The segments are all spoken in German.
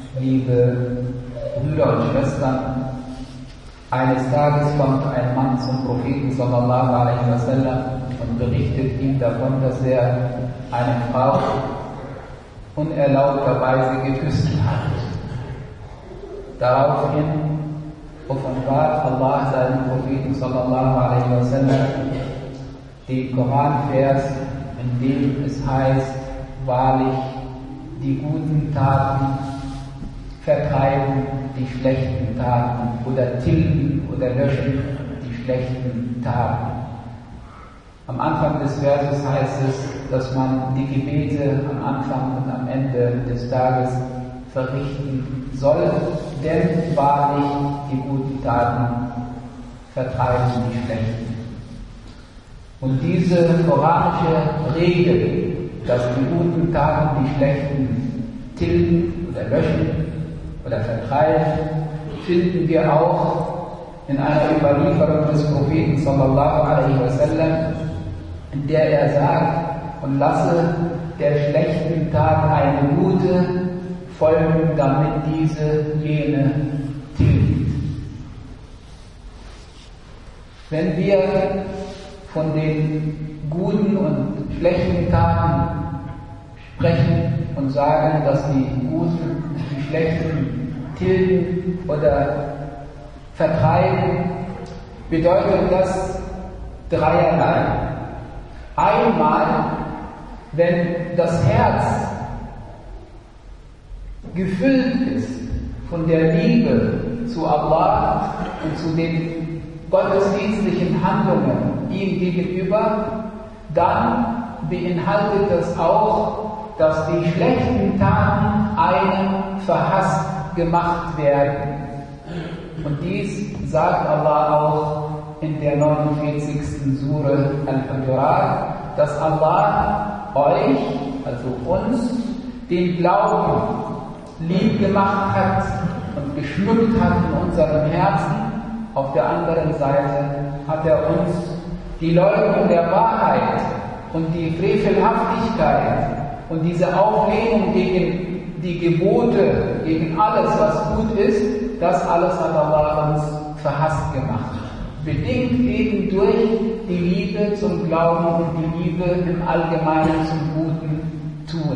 liebe Brüder und Schwestern, eines Tages kommt ein Mann zum Propheten sallallahu alaihi wasallam und berichtet ihm davon, dass er eine Frau unerlaubterweise geküsst hat. Daraufhin offenbart Allah seinem Propheten sallallahu alaihi wasallam den Koranvers, in dem es heißt, wahrlich, die guten Taten vertreiben die schlechten Taten oder tilgen oder löschen die schlechten Taten. Am Anfang des Verses heißt es, dass man die Gebete am Anfang und am Ende des Tages verrichten soll, denn wahrlich die guten Taten vertreiben die schlechten. Und diese koranische Regel, dass die guten Taten die schlechten tilgen oder löschen oder vertreiben, finden wir auch in einer Überlieferung des Propheten sallallahu alaihi wasallam, in der er sagt, und lasse der schlechten Tat eine gute folgen, damit diese jene tilgt. Wenn wir von den guten und schlechten Taten sprechen und sagen, dass die guten und die schlechten tilgen oder vertreiben, bedeutet das dreierlei. Einmal, wenn das Herz gefüllt ist von der Liebe zu Allah und zu den gottesdienstlichen Handlungen ihm gegenüber, dann beinhaltet das auch, dass die schlechten Taten einem verhasst gemacht werden. Und dies sagt Allah auch in der 49. Sure Al-Hujurat, dass Allah euch, also uns, den Glauben lieb gemacht hat und geschmückt hat in unserem Herzen. Auf der anderen Seite hat er uns die Leugnung der Wahrheit und die Frevelhaftigkeit und diese Auflehnung gegen die Gebote, gegen alles, was gut ist, das alles hat Allah uns verhasst gemacht. Bedingt eben durch die Liebe zum Glauben und die Liebe im Allgemeinen zum Guten tun.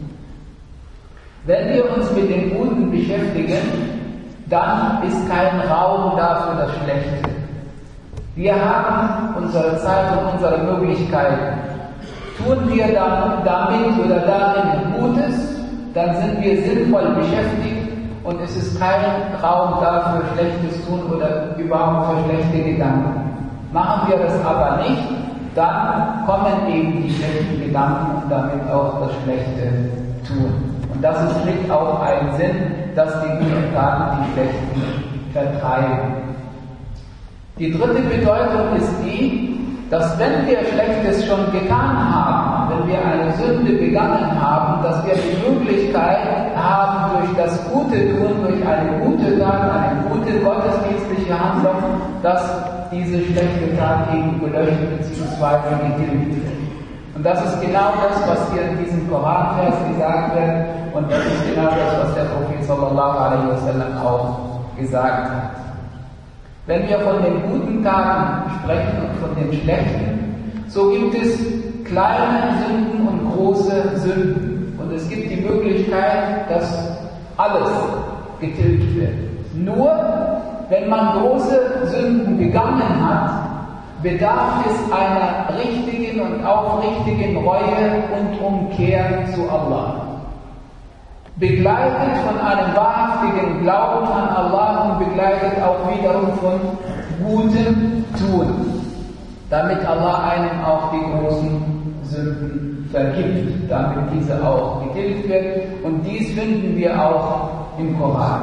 Wenn wir uns mit dem Guten beschäftigen, dann ist kein Raum da für das Schlechte. Wir haben unsere Zeit und unsere Möglichkeiten. Tun wir damit oder darin Gutes, dann sind wir sinnvoll beschäftigt und es ist kein Raum da für Schlechtes tun oder überhaupt für schlechte Gedanken. Machen wir das aber nicht, dann kommen eben die schlechten Gedanken und damit auch das Schlechte tun. Und das ist nicht auch ein Sinn, dass die guten Taten die schlechten vertreiben. Die dritte Bedeutung ist die, dass wenn wir Schlechtes schon getan haben, wenn wir eine Sünde begangen haben, dass wir die Möglichkeit haben, durch das Gute tun, durch eine gute Tat, eine gute gottesdienstliche Handlung, dass diese schlechte Tat eben gelöscht bzw. getilgt wird. Und das ist genau das, was hier in diesem Koranvers gesagt wird, und das ist genau das, was der Prophet sallallahu alaihi wasallam auch gesagt hat. Wenn wir von den guten Taten sprechen und von den schlechten, so gibt es kleine Sünden und große Sünden. Und es gibt die Möglichkeit, dass alles getilgt wird. Nur, wenn man große Sünden begangen hat, bedarf es einer richtigen und aufrichtigen Reue und Umkehr zu Allah. Begleitet von einem wahrhaftigen Glauben an Allah und begleitet auch wiederum von gutem Tun, damit Allah einem auch die großen Sünden vergibt, damit diese auch getilgt wird. Und dies finden wir auch im Koran.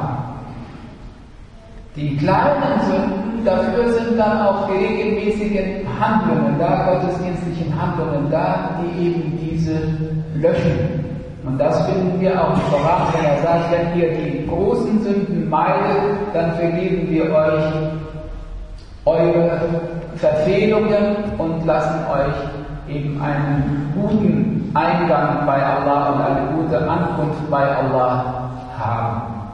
Die kleinen Sünden, dafür sind dann auch die regelmäßigen Handlungen da, gottesdienstlichen Handlungen da, die eben diese löschen. Und das finden wir auch im Koran, wenn er sagt, wenn ihr die großen Sünden meidet, dann vergeben wir euch eure Verfehlungen und lassen euch eben einen guten Eingang bei Allah und eine gute Ankunft bei Allah haben.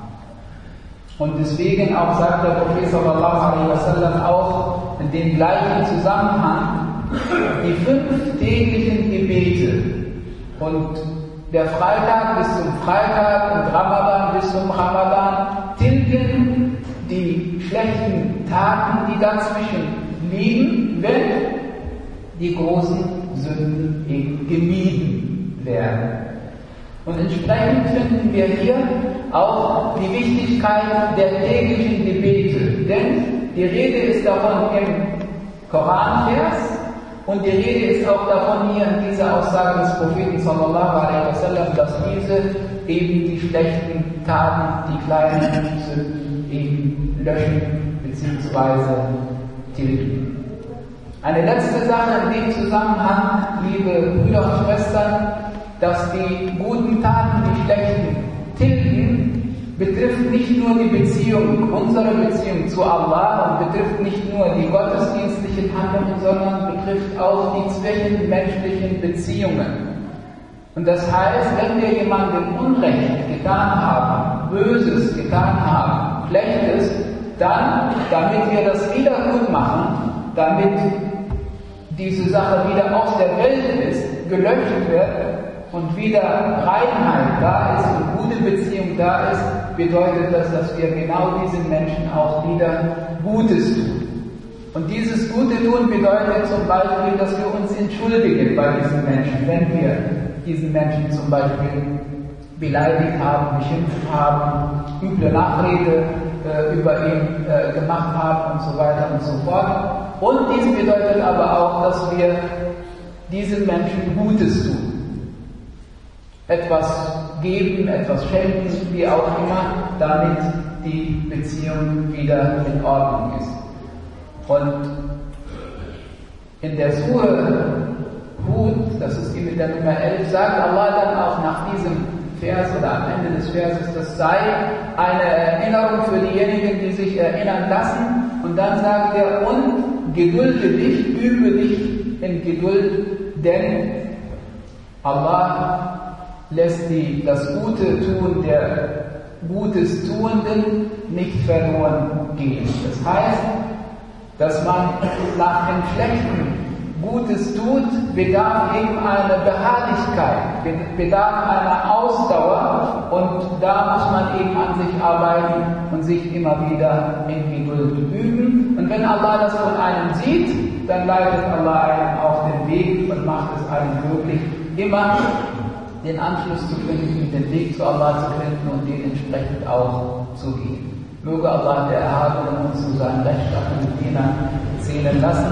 Und deswegen auch sagt der Prophet sallallahu alaihi wasallam auch in dem gleichen Zusammenhang, die 5 täglichen Gebete und der Freitag bis zum Freitag und Ramadan bis zum Ramadan tilgen die schlechten Taten, die dazwischen liegen, wenn die großen Sünden eben gemieden werden. Und entsprechend finden wir hier auch die Wichtigkeit der täglichen Gebete, denn die Rede ist davon im Koranvers und die Rede ist auch davon hier in dieser Aussage des Propheten sallallahu alaihi wasallam, dass diese eben die schlechten Taten, die kleinen Sünden eben löschen bzw. tilgen. Eine letzte Sache in dem Zusammenhang, liebe Brüder und Schwestern, dass die guten Taten die schlechten tilgen, betrifft nicht nur die Beziehung, unsere Beziehung zu Allah und betrifft nicht nur die gottesdienstlichen Handlungen, sondern betrifft auch die zwischenmenschlichen Beziehungen. Und das heißt, wenn wir jemandem Unrecht getan haben, Böses getan haben, Schlechtes, dann, damit wir das wieder gut machen, damit diese Sache wieder aus der Welt ist, gelöscht wird und wieder Reinheit da ist und gute Beziehung da ist, bedeutet das, dass wir genau diesen Menschen auch wieder Gutes tun. Und dieses Gute tun bedeutet zum Beispiel, dass wir uns entschuldigen bei diesen Menschen, wenn wir diesen Menschen zum Beispiel beleidigt haben, beschimpft haben, üble Nachrede über ihn gemacht haben und so weiter und so fort. Und dies bedeutet aber auch, dass wir diesen Menschen Gutes tun. Etwas geben, etwas schenken, wie auch immer, damit die Beziehung wieder in Ordnung ist. Und in der Sure Hud, das ist die mit der Nummer 11, sagt Allah dann auch nach diesem Vers oder am Ende des Verses, das sei eine Erinnerung für diejenigen, die sich erinnern lassen. Und dann sagt er, und gedulde dich, übe dich in Geduld, denn Allah lässt das Gute tun der Gutes Tuenden nicht verloren gehen. Das heißt, dass man nach dem Schlechten Gutes tut, bedarf eben einer Beharrlichkeit, bedarf einer Ausdauer und da muss man eben an sich arbeiten und sich immer wieder in Geduld üben. Und wenn Allah das von einem sieht, dann leitet Allah einen auf den Weg und macht es einem möglich, immer den Anschluss zu finden, den Weg zu Allah zu finden und den entsprechend auch zu gehen. Möge Allah der Erhabene uns zu seinen rechtschaffenen Dienern zählen lassen.